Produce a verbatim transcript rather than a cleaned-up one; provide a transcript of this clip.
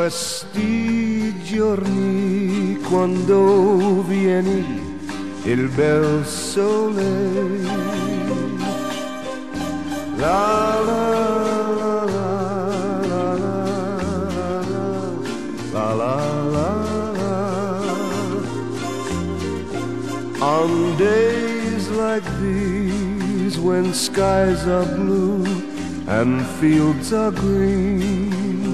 questi giorni quando vieni il bel sole. La la la la la la la la. On days like these when skies are blue and fields are green,